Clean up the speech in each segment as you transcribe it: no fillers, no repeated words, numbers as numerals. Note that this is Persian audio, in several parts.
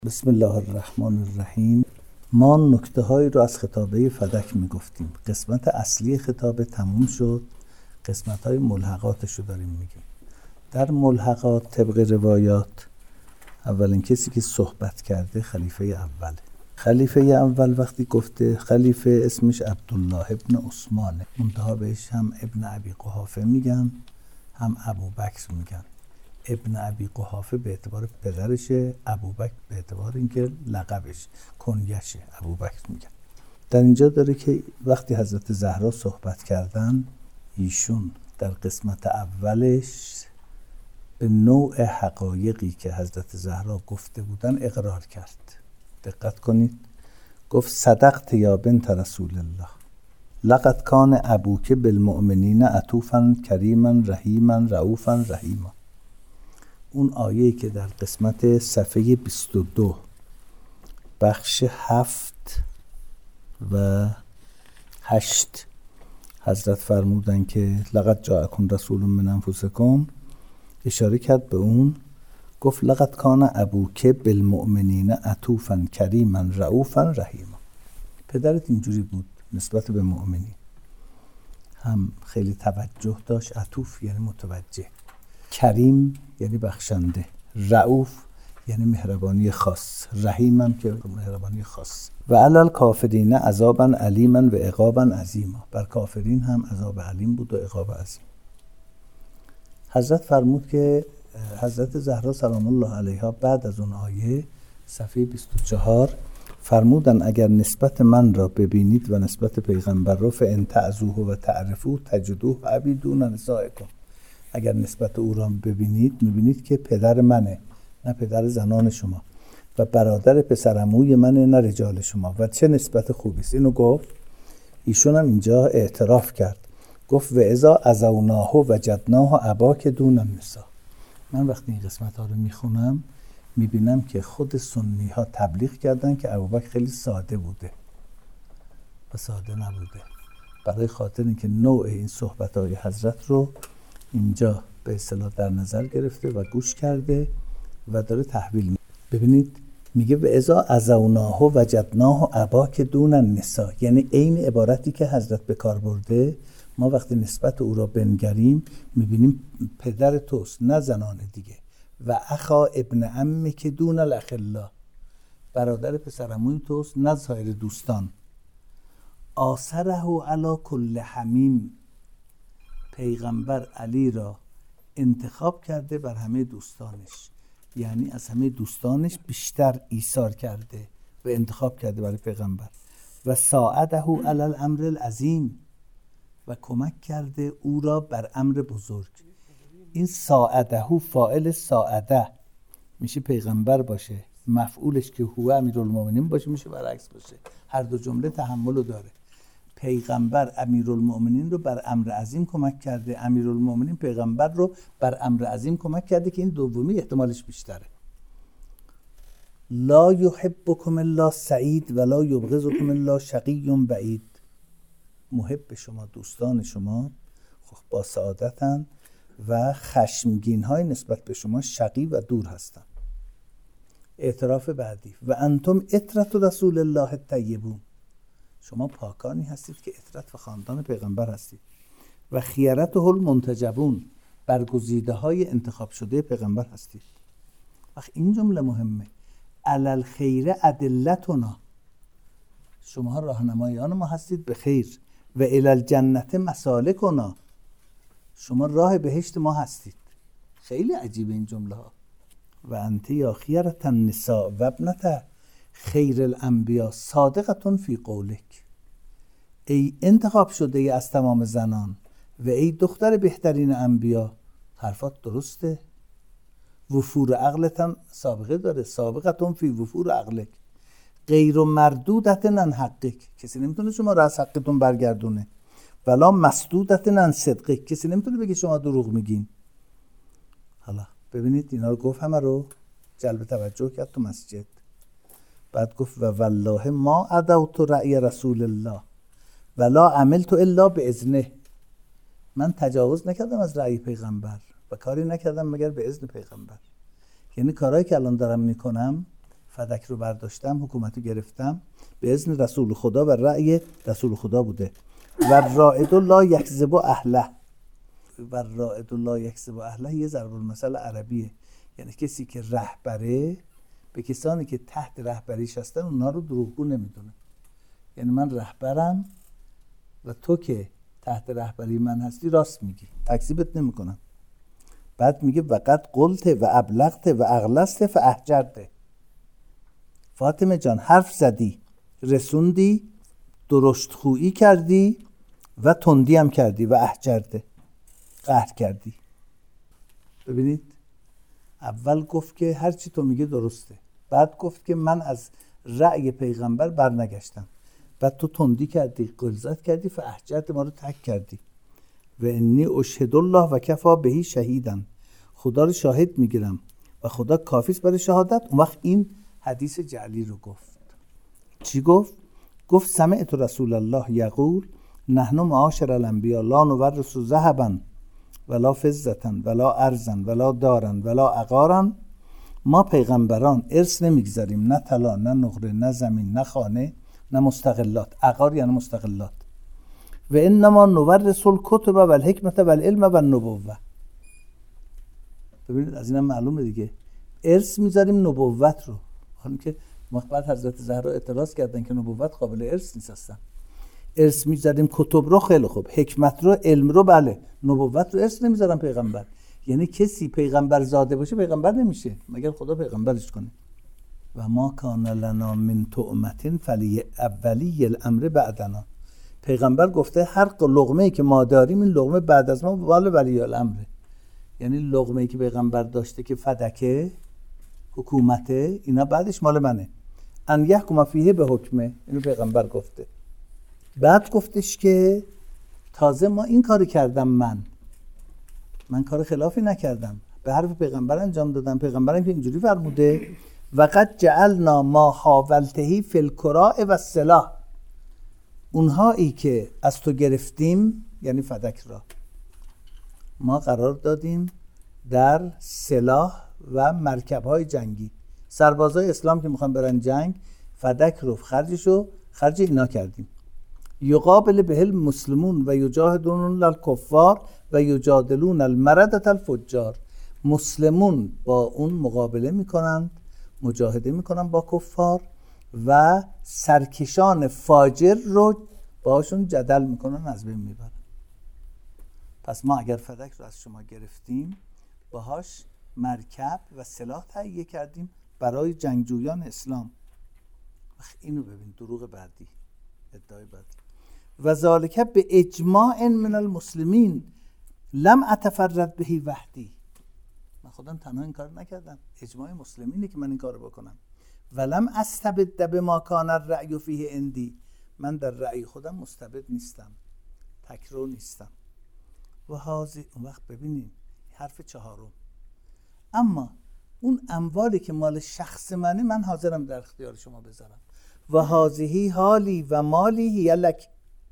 بسم الله الرحمن الرحیم. ما نکته هایی رو از خطابه فدک میگفتیم. قسمت اصلی خطابه تموم شد، قسمت های ملحقاتش رو داریم میگیم. در ملحقات طبق روایات اولین کسی که صحبت کرده خلیفه اوله. خلیفه اول وقتی گفته خلیفه اسمش عبدالله ابن عثمانه، منتها بهش هم ابن ابی قحافه میگن هم ابوبکر میگن. ابن ابی قحافه به اعتبار پدرشه، ابوبکر به اعتبار اینکه لقبش کنیشه ابوبکر میگن. در اینجا داره که وقتی حضرت زهرا صحبت کردن، ایشون در قسمت اولش به نوع حقایقی که حضرت زهرا گفته بودن اقرار کرد. دقت کنید، گفت صدقت یا بنت رسول الله، لقد کان ابوک بالمؤمنین عطوفا کریما رحیما رؤوفا رحیما. اون آیه‌ای که در قسمت صفحه 22 بخش 7 و 8 حضرت فرمودن که لقد جاءکم رسول من انفسکم، اشاره کرد به اون، گفت لقد کان ابوک بالمؤمنین عطوفا کریما رؤوفا رحیما. پدرت اینجوری بود نسبت به مؤمنین، هم خیلی توجه داشت، عطوف یعنی متوجه، کریم یعنی بخشنده، رؤوف یعنی مهربانی خاص، رحیم هم که مهربانی خاص. و علل کافرین عذابا علیما و عقابا عظیما، بر کافرین هم عذاب علیم بود و عقاب عظیم. حضرت فرمود که حضرت زهرا سلام الله علیها بعد از اون آیه صفحه 24 فرمودن اگر نسبت من را ببینید و نسبت پیغمبر را فان تعزوه و تعرفوه تجدوه عبیدون نسائکم، اگر نسبت او را ببینید میبینید که پدر منه نه پدر زنان شما و برادر پسرعموی منه نه رجال شما، و چه نسبت خوبی است. اینو گفت. ایشون هم اینجا اعتراف کرد، گفت و اذا عزوناه وجدناه اباک دون النساء. من وقتی این قسمت ها رو میخونم میبینم که خود سنی ها تبلیغ کردن که ابوبکر خیلی ساده بوده و ساده نبوده، برای خاطر اینکه نوع این صحبت های حضرت رو اینجا به اصطلاح در نظر گرفته و گوش کرده و داره تحویل میده. ببینید میگه و اذا عزوناه وجدناه اباک دون النساء، یعنی عین عبارتی که حضرت به کار برده. ما وقتی نسبت او را بنگریم میبینیم پدر توست نه زنان دیگه، و اخا ابن عمک که دون الاخلا، برادر پسرعموی توست نه سایر دوستان. آثره علی کل حمیم، پیغمبر علی را انتخاب کرده بر همه دوستانش، یعنی از همه دوستانش بیشتر ایثار کرده و انتخاب کرده برای پیغمبر. و ساعده علی الامر العظیم، و کمک کرده او را بر امر بزرگ. این ساعده فاعل ساعده میشه پیغمبر باشه، مفعولش که هو امیرالمومنین باشه میشه برعکس باشه، هر دو جمله تحملو داره. پیغمبر امیرالمومنین رو بر امر عظیم کمک کرده، امیرالمومنین پیغمبر رو بر امر عظیم کمک کرده که این دومی احتمالش بیشتره. لا یحبکم الا سعید و لا یبغضکم الا شقی بعید. محب شما، دوستان شما با سعادتن و خشمگین های نسبت به شما شقی و دور هستن. اعتراف بعدی، و انتم اطرت رسول الله الطیبون، شما پاکانی هستید که اطرت و خاندان پیغمبر هستید. و خیرته المنتجبون، برگزیده های انتخاب شده پیغمبر هستید. وقت این جمله مهمه، علل خیر ادلتنا، شما راهنمایان ما هستید به خیر. و الی الجنت مسالکنا، شما راه بهشت ما هستید. خیلی عجیبه این جمله ها. و انت یا خیرة النساء و ابنة خیر الانبیاء صادقة فی قولک، ای انتخاب شده ای از تمام زنان و ای دختر بهترین انبیا، حرفات درسته. وفور عقلتن سابقه داره، سابقتون فی وفور عقلک، غیر مردودت عن حقک، کسی نمیتونه شما را از حقتون برگردونه. ولا مسدودت عن صدقک، کسی نمیتونه بگه شما دروغ میگین. حالا ببینید اینا رو گفت، همه رو جلب توجه کرد تو مسجد. بعد گفت و والله ما عدوت رأی رسول الله ولا عملت الا باذنه، من تجاوز نکردم از رأی پیغمبر و کاری نکردم مگر به اذن پیغمبر. یعنی کارهایی که الان دارم میکنم فدک رو برداشتم، حکومت رو گرفتم به اذن رسول خدا و رأی رسول خدا بوده. و رائد لا یکذب اهله، و رائد لا یکذب اهله یه ضرب المثل عربیه، یعنی کسی که رهبره به کسانی که تحت رهبریش هستن اونها رو دروغگو نمیدونه. یعنی من رهبرم و تو که تحت رهبری من هستی راست میگی، تکذیبت نمیکنم. بعد میگه وقد قلت و ابلغت و اغلست فاحجرت. فاطمه جان حرف زدی، رسوندی، درشت خویی کردی و تندی هم کردی و احجرته، قهر کردی. ببینید اول گفت که هر چی تو میگه درسته، بعد گفت که من از رأی پیغمبر برنگشتم، بعد تو تندی کردی، غلظت کردی، فاحجرت، ما رو تک کردی. و انی اشهد الله و کفا بهی شهیدن، خدا رو شاهد میگیرم و خدا کافی است برای شهادت. اون وقت این حدیث جعلی رو گفت. چی گفت؟ گفت سمعت رسول الله یقول نحن معاشر الانبیاء لا نورث ذهبا ولا فضة ولا ارضا ولا دارا ولا عقارا. ما پیغمبران ارث نمیگذاریم، نه طلا، نه نقره، نه زمین، نه خانه، نه مستقلات. عقار یعنی مستقلات. و انما نورث الکتب و الحکمت و العلم و النبوه. ببینید از اینم معلومه دیگه، ارث میذاریم نبوت رو. حالا که بعد حضرت زهرا اعتراض کردن که نبوت قابل ارث نیست اصلا. ارث میذاریم کتب رو، خیلی خوب، حکمت رو، علم رو بله، نبوت رو ارث نمیذارن پیغمبر. یعنی کسی پیغمبر زاده باشه پیغمبر نمیشه مگر خدا پیغمبرش کنه. و ما کان لنا من طعمة فلی اولی الامر بعدنا. پیغمبر گفته هر لقمه‌ای که ما داریم این لقمه بعد از ما مال ولی الامره. یعنی لقمه‌ای که پیغمبر داشته که فدکه، حکومته، اینا بعدش مال منه. ان یحکم فیه به حکمه، اینو پیغمبر گفته. بعد گفتش که تازه ما این کاری کردم، من کار خلافی نکردم، به حرف پیغمبر انجام دادم. پیغمبرم که اینجوری فرموده وقد جعلنا ما حاولته فی الکراء و السلاح. اونهایی که از تو گرفتیم یعنی فدک را ما قرار دادیم در سلاح و مرکب‌های جنگی. سربازای اسلام که میخوان برن جنگ، فدک رو خرج اینا کردیم. یقابل به المسلمون و یجاهدون الکفار و یجادلون المردة الفجار. مسلمون با اون مقابله میکنند، مجاهده میکنن با کفار و سرکشان فاجر رو باشون جدل میکنن، از بین میبرن. پس ما اگر فدک رو از شما گرفتیم باهاش مرکب و سلاح تهیه کردیم برای جنگجویان اسلام. اینو ببین، دروغ بعدی، ادعای بعدی. و ذالک به اجماع من المسلمین لم اتفرد بهی وحدی. من خودم تنها این کار نکردم، اجماع مسلمینه که من این کار بکنم. ولم استبد بما کان الرأی فیه عندی. من در رأی خودم مستبد نیستم، تکرار نیستم. و هازی، اون وقت ببینیم حرف چهارم، اما اون اموالی که مال شخص منه من حاضرم در اختیار شما بذارم. و هازیهی حالی و مالی هی لک.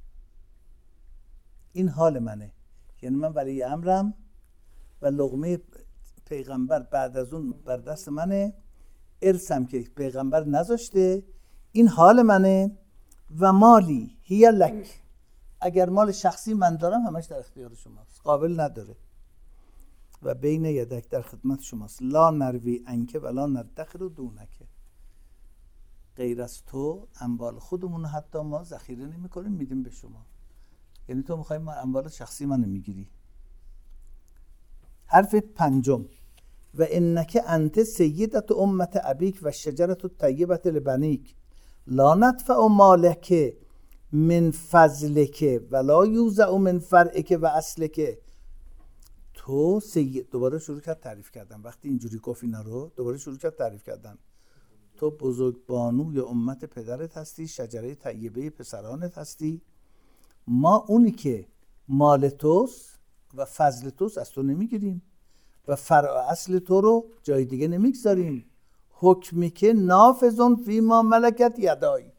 این حال منه، یعنی من ولی امرم و لقمه پیغمبر بعد از اون بر دست منه، ارثم که پیغمبر نذاشته، این حال منه. و مالی هی لک. اگر مال شخصی من دارم همش در اختیار شماست، قابل نداره. و بین یدک، در خدمت شماست. لا نروی انکه ولا ندخر دونکه. غیر از تو اموال خودمون حتی ما ذخیره نمی کنیم، میدیم به شما. یعنی تو میخوای ما اموال شخصی منو میگیری. حرف پنجم، و انک انت سیدت امت ابیک و شجرت الطیبه لبنیک لا ندفع مالک من فضلک ولا یوزع من فرعک و اصلک. تو سید، دوباره شروع کرد تعریف کردن. وقتی اینجوری گفت اینا رو دوباره شروع کرد تعریف کردن. تو بزرگ بانوی امت پدرت هستی، شجره طیبه پسرانت هستی. ما اونی که مال توست و فضل توست از تو نمیگیریم و فرع اصل تو رو جای دیگه نمیگذاریم. حکمی که نافذون فی ما ملکت یدای.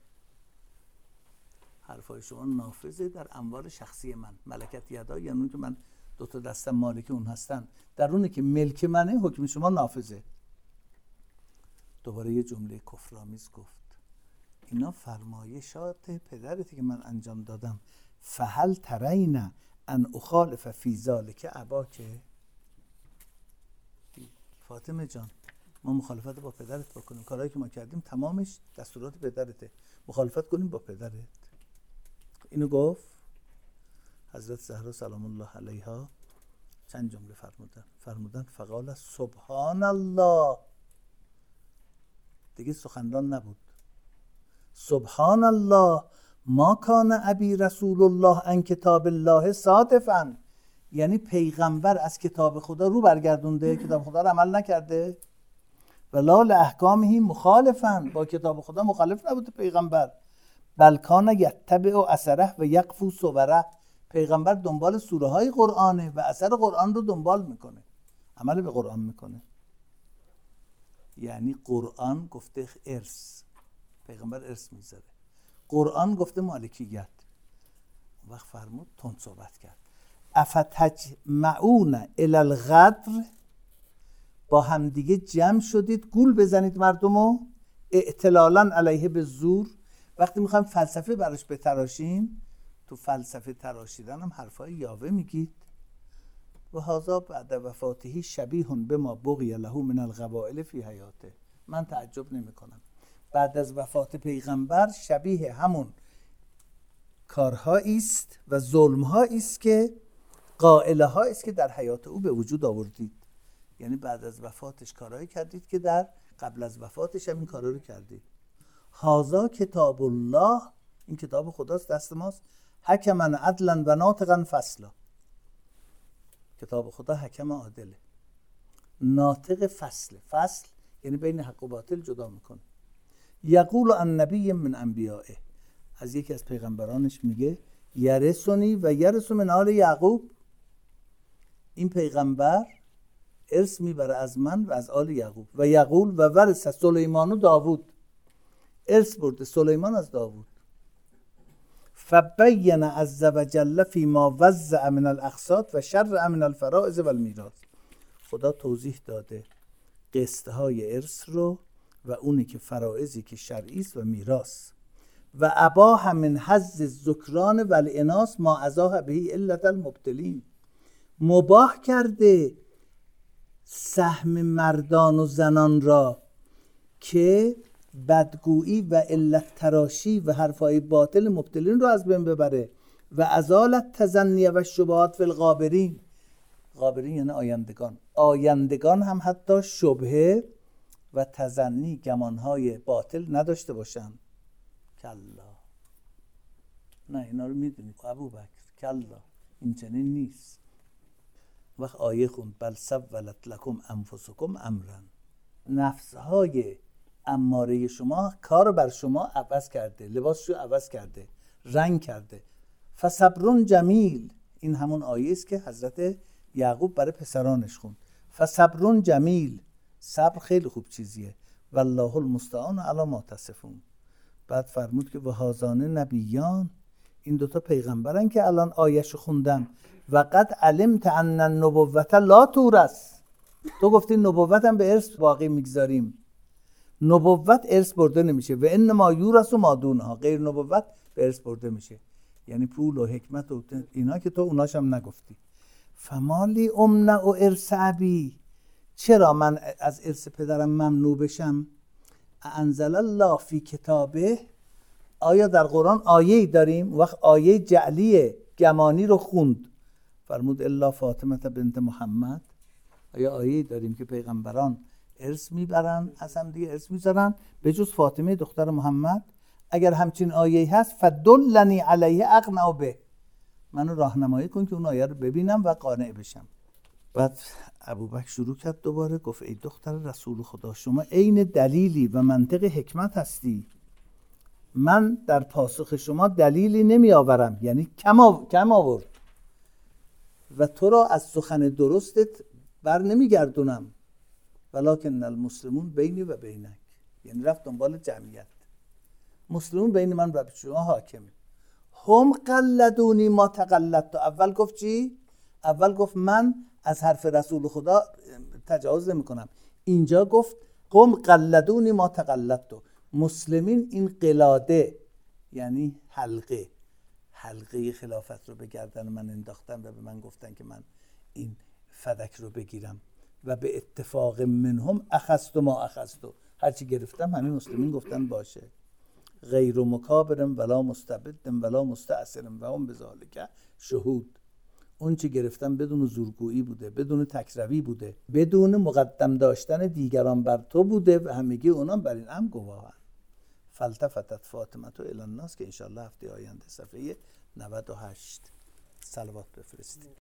حرفای شما نافذه در اموال شخصی من. ملکت یدای یعنی اون که من دو تا دستم مالک اون هستن، در اونی که ملک منه حکم شما نافذه. دوباره یه جمله کفرآمیز گفت اینا فرمایشات پدرتی که من انجام دادم، فهل ترین ان اخالف فی ذلک اباک. فاطمه جان ما مخالفت با پدرت بکنیم، کارهایی که ما کردیم تمامش دستورات پدرته، مخالفت کنیم با پدرت. اینو گفت حضرت زهرا سلام الله علیها. چند جمله فرمودن فقال سبحان الله، دیگه سخنران نبود. سبحان الله ما کان ابی رسول الله ان کتاب الله صادفا، یعنی پیغمبر از کتاب خدا رو برگردونده، کتاب خدا رو عمل نکرده. ولا لاحکامه مخالفا، با کتاب خدا مخالف نبوده پیغمبر. بل کان یتبع اثره و یقفو صوره، پیغمبر دنبال سوره های قرآنه و اثر قرآن رو دنبال میکنه، عمل به قرآن میکنه. یعنی قرآن گفته ارث، پیغمبر ارث میذاره. قرآن گفته مالکیت. اون وقت فرمود تند صحبت کرد افتجمعون الی الغدر، با همدیگه جمع شدید گول بزنید مردمو، اعتلالا علیه به زور. وقتی میخوایم فلسفه براش بتراشیم، تو فلسفه تراشیدن هم حرفای یاوه میگید. و هذا بعد وفاته شبیه بما بقی له من القبائل فی حیاته. من تعجب نمی کنم بعد از وفات پیغمبر شبیه همون کارهایی است و ظلمهایی است که قائله هایی است که در حیات او به وجود آوردید. یعنی بعد از وفاتش کارهایی کردید که در قبل از وفاتش هم این کارا رو کردید. هذا کتاب الله، این کتاب خداست دست ماست. حکما عدلا و ناطقا فصلا، کتاب خدا حکم عادله، ناطق فصل یعنی بین حق و باطل جدا میکنه. یقول عن نبی من انبیائه، از یکی از پیغمبرانش میگه یرثنی و یرث من آل یعقوب، این پیغمبر ارث میبره از من و از آل یعقوب. و یقول و ورث سلیمان و داوود، ارث برده سلیمان از داوود. فبین عز وجل فیما وزع من الاقساط و شرع من الفرائض و المیراث، خدا توضیح داده قسطهای ارث رو و اونی که فرائضی که شرعی است و میراث. و اباح من حظ الذکران و الاناث ما ازاح به علت المبتلین، مباح کرده سهم مردان و زنان را که بدگویی و علت تراشی و حرفای باطل مبتلین رو از بین ببره. و ازالت تزنیه و شبهات فی الغابرین، غابرین یعنی آیندگان هم حتی شبهه و تزنی گمانهای باطل نداشته باشن. کلا، نه اینا رو میدونید ابوبکر، کلا این چنین نیست. وقت آیه خوند بل سولت لکم انفسکم امرا، نفسهای اماره شما کار بر شما عوض کرده، لباسشو عوض کرده، رنگ کرده. فصبر جمیل، این همون آیه است که حضرت یعقوب برای پسرانش خوند. فصبر جمیل، صبر خیلی خوب چیزیه. والله المستعان علی ما تصفون. بعد فرمود که و هذان نبیان، این دوتا پیغمبرن که الان آیهشو خوندم. و قد علمت ان النبوة لا تورث، تو گفتی نبوت هم به ارث باقی میگذاریم، نبوت ارث برده نمیشه. و انما یورث ما دونها، غیر نبوت به ارث برده میشه. یعنی پول و حکمت و اینا که تو اوناش هم نگفتی. فمالی امنع و ارث ابی، چرا من از ارث پدرم ممنوع بشم؟ انزل الله فی کتابه، آیا در قرآن آیه‌ای داریم؟ وقت آیه جعلی گمانی رو خوند، فرمود الا فاطمه بنت محمد. آیا آیه‌ای داریم که پیغمبران ارث میبرن از هم دیگه ارث میذارن به جز فاطمه دختر محمد؟ اگر همچین آیه‌ای هست فدلنی علیه اقنع به، منو راهنمایی کن که اون آیه رو ببینم و قانع بشم. بعد ابوبکر شروع کرد دوباره گفت ای دختر رسول خدا، شما عین دلیلی و منطق حکمت هستی، من در پاسخ شما دلیلی نمی آورم، یعنی کم آورد و تو را از سخن درستت بر نمی گردونم. ولکن المسلمون بینی و بینک، یعنی رفت دنبال جمعیت. مسلمون بین من و شما حاکمه. هم قلدونی ما تقلدت، اول گفت چی؟ اول گفت من از حرف رسول خدا تجاوز نمی کنم. اینجا گفت قوم قلدونی ما تقلدتو. مسلمین این قلاده یعنی حلقه خلافت رو به گردن من انداختن و به من گفتن که من این فدک رو بگیرم و به اتفاق منهم اخذت ما اخذت، هرچی گرفتم همین مسلمین گفتن باشه. غیر مکابر ولا مستبد ولا مستأثر و هم بذالک شهود. اون چی گرفتم بدون زورگویی بوده، بدون تکروی بوده، بدون مقدم داشتن دیگران بر تو بوده و همگی اونام بر این امر گواهن. فالتفتت فاطمه تو الی الناس که انشالله هفته آینده صفحه 98 صلوات بفرستید.